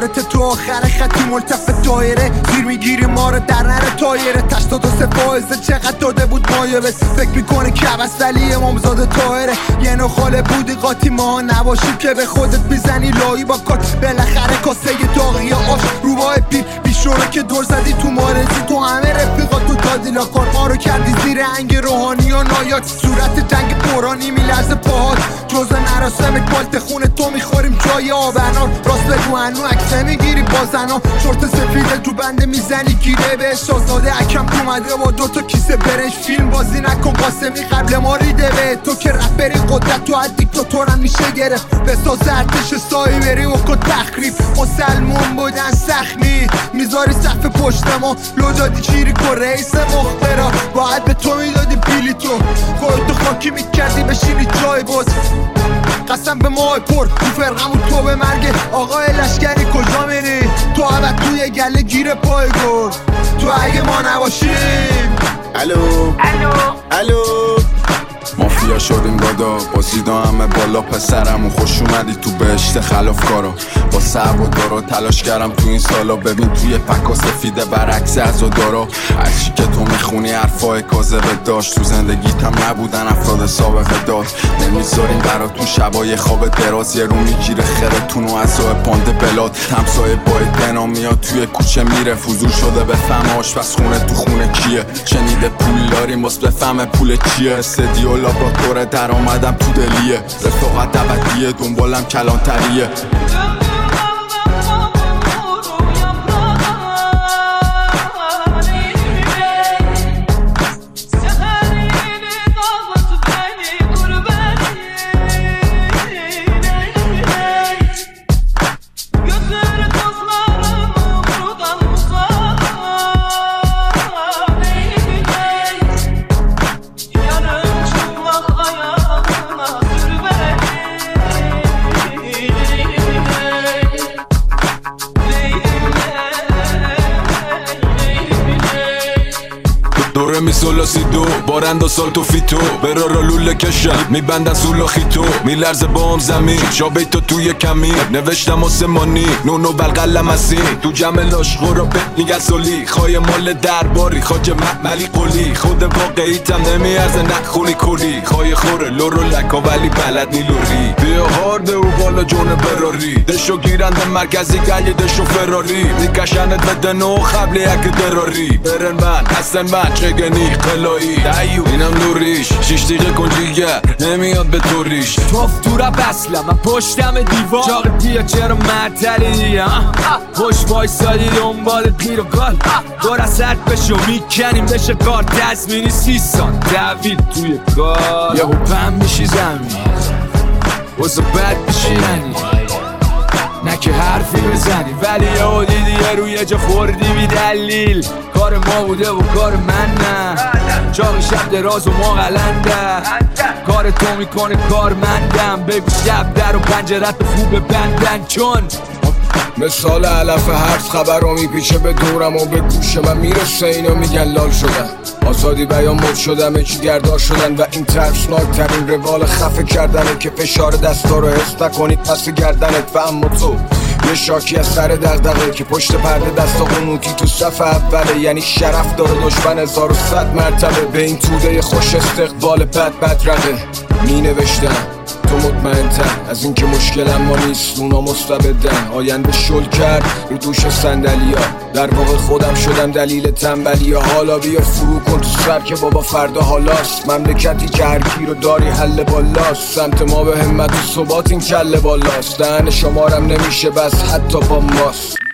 خودت تو آخر خطی ملتف دایره زیر میگیری ما رو در نره تایره 83 فائزه چقدر داده بود مایه بس فکر میکنه که بس ولی امامزاده طاهره یه نو خاله بودی قاطی ما نباشی که به خودت میزنی لایی با کات بالاخره کاسه داغی آش روباه پیر بیشونه که دور زدی تو مارزی تو همه رفیقات تو تادیلا کار ما رو کردی زیر انگ روحانی و نایاک صورت جنگ قرآنی میلرزه پاهات جز نراسمت بالت خونه تو میخوریم جای آبنار راست بگو هنو عکسه میگیری با زنا شورت سفیده تو بنده میزنی گیره به شاهزاده اکم اومده با دوتا کیسه برنج فیلم بازی نکن قاسمی قبل ما ریده به تو که رپری قدرت تو از دیکتاتورم میشه گرفت بساز ارتش سایی بری و که تخریب مسلمون بودن سخمی میذاری صف پشت ما لو دادی چیری که رئیس مخبرا باید به تو میدادی پیلی تو خودتو خاکی میکردی بشینی جای باز قسم به ماه پر تو فرقمون تو به مرگ آقای لشکری کجا میری تو عبد توی گله گیر پای گل تو اگه ما نباشیم الو مافیا شدیم دادا بازیدا همه بالا پسرمون خوش اومدی تو بهشت خلافکارا با صبر و دارا تلاش کردم تو این سالا ببین توی پکا سفیده برعکس عزادارا هرچی که تو میخونی حرفای کاذبت داشت تو زندگیتم نبودن افراد سابقه داد نمیذاریم براتون شبای خواب دراز یه رو میگیره خرتون و عزای پاند بلاد همسایه باید بنا میاد توی کوچه میره فضول شده بفهم آشپز خونه تو خونه کیه شنیده پول داریم باز بفهم پول چیه استدیو لابراتوار در آمدم تو دلیه رفاقت ابدیه دنبالم کلانتریه دوره می سولا سی دو بارند و سال تو فیتو برا را لوله کشم میبندن سولا خیتو میلرزه با هم زمین شابیتو توی کمی نوشتم آسمانی نونو بلقلم هستی تو جمع لاشقو را میگن سالی خواهی مال درباری خاج ملی قولی خود واقعیتم نمیارزه نخونی کلی خواهی خوره لورو لکا ولی بلد نی لوری بیا هارده و بالا جون براری دشو گیرنده مرکزی گلی دشو فراری میکشنت بده نو قبل یک دراری برن من هستن من چگنی قلایی دیو اینم لوریش 6 دقیقه کنجیگر نمیاد به تو ریش توف تو را بسلم من پشتم دیوار چاق بیا چرا مرتلی خوش وایسادی دنبال گیر و گال دور از سرد بشو میکنیم بشه کار تزمینی 30 سان دوید توی کار یهو پم میشی زمین واسه بد میشی رنی نه که حرفی بزنی ولی یهو دیدی یه روی یه جا خوردی بی دلیل کار ما بوده و کار من نه چاق شب دراز و ما قلنده کار تو میکنه کار مندم بگو شب در و پنجرت خوب بندن چون مثال علف حرف خبر رو میپیچه به دورم و به گوش من میرسه اینو میگن لال شدن آزادی بیان مد شدم چی گردار شدن و این ترسناک ترین روال خفه کردنه که فشار دستا رو حس نکنید پس گردنت و اما تو یه شاکی از سر دغدغه که پشت پرده دستا قنوتی تو صف اوله یعنی شرف داره دشمن 1100 مرتبه به این توده خوش استقبال بد رده می نوشتم تو مطمئن‌تر از اینکه مشکلم ما نیست اونا مستبدن آینده شل کرد رو دوش صندلیا در واقع خودم شدم دلیل تنبلیا حالا بیا فرو کن تو سر که بابا فردا حالاست مملکتی که هر کی رو داری حل بالاست سمت ما به همت و ثبات این کله بالاست دهن شمارم نمیشه بس حتی با ماست